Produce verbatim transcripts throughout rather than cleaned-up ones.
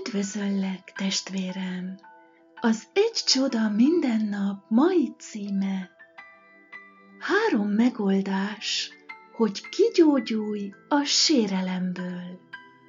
Üdvözöllek, testvérem! Az Egy csoda minden nap mai címe: három megoldás, hogy kigyógyulj a sérelemből.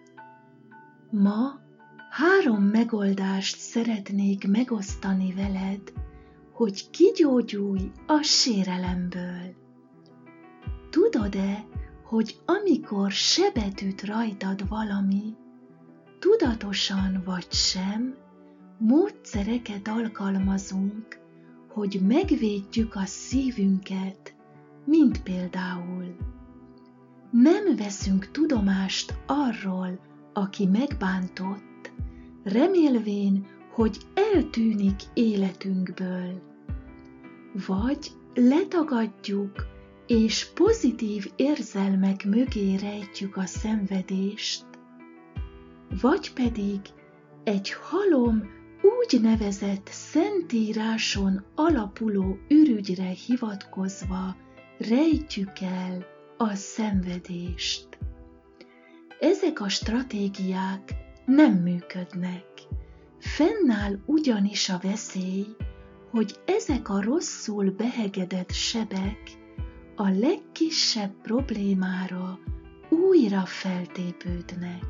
Ma három megoldást szeretnék megosztani veled, hogy kigyógyulj a sérelemből. Tudod-e, hogy amikor sebet üt rajtad valami, tudatosan vagy sem, módszereket alkalmazunk, hogy megvédjük a szívünket, mint például nem veszünk tudomást arról, aki megbántott, remélvén, hogy eltűnik életünkből, vagy letagadjuk és pozitív érzelmek mögé rejtjük a szenvedést, vagy pedig egy halom, úgy nevezett szentíráson alapuló ürügyre hivatkozva rejtjük el a szenvedést. Ezek a stratégiák nem működnek. Fennáll ugyanis a veszély, hogy ezek a rosszul behegedett sebek a legkisebb problémára újra feltépődnek.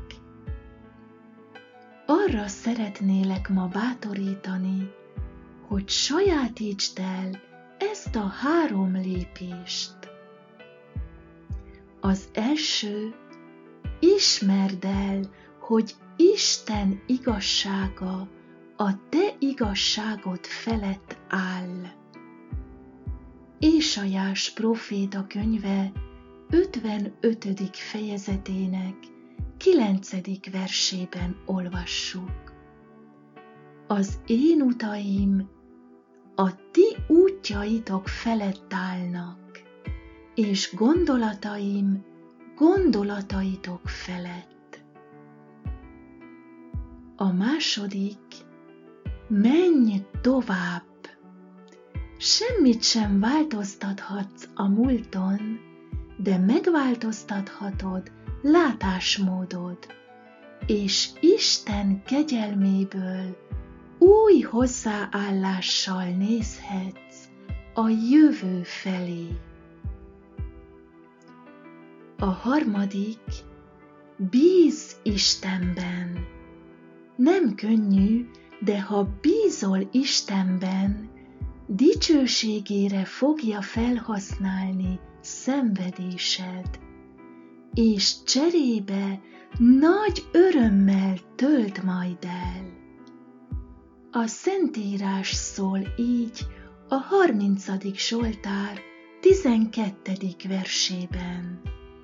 Arra szeretnélek ma bátorítani, hogy sajátítsd el ezt a három lépést. Az első, ismerd el, hogy Isten igazsága a te igazságod felett áll. Ésaiás próféta könyve ötvenötödik fejezetének kilencedik versében olvassuk. Az én utaim a ti útjaitok felett állnak, és gondolataim gondolataitok felett. A második, menj tovább. Semmit sem változtathatsz a múlton, de megváltoztathatod látásmódod, és Isten kegyelméből új hozzáállással nézhetsz a jövő felé. A harmadik, bízz Istenben. Nem könnyű, de ha bízol Istenben, dicsőségére fogja felhasználni szenvedésed, és cserébe nagy örömmel tölt majd el. A Szentírás szól így a harmincadik Zsoltár tizenkettedik versében.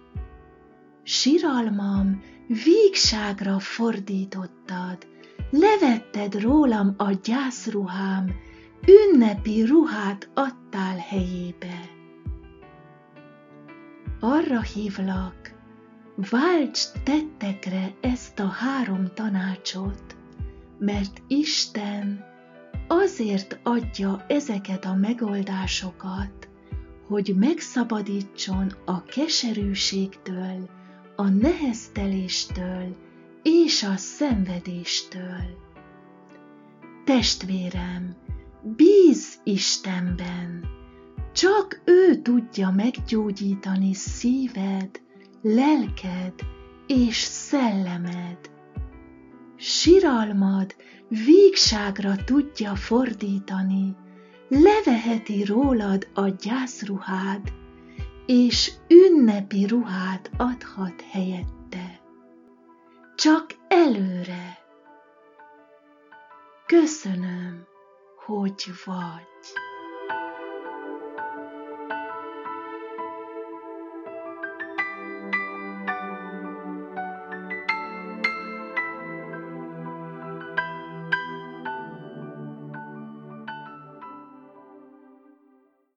Siralmam vígságra fordítottad, levetted rólam a gyászruhám, ünnepi ruhát adtál helyébe. Arra hívlak, váltsd tettekre ezt a három tanácsot, mert Isten azért adja ezeket a megoldásokat, hogy megszabadítson a keserűségtől, a nehezteléstől és a szenvedéstől. Testvérem, bízz Istenben! Csak ő tudja meggyógyítani szíved, lelked és szellemed. Siralmad vígságra tudja fordítani, leveheti rólad a gyászruhád, és ünnepi ruhát adhat helyette. Csak előre! Köszönöm, hogy vagy.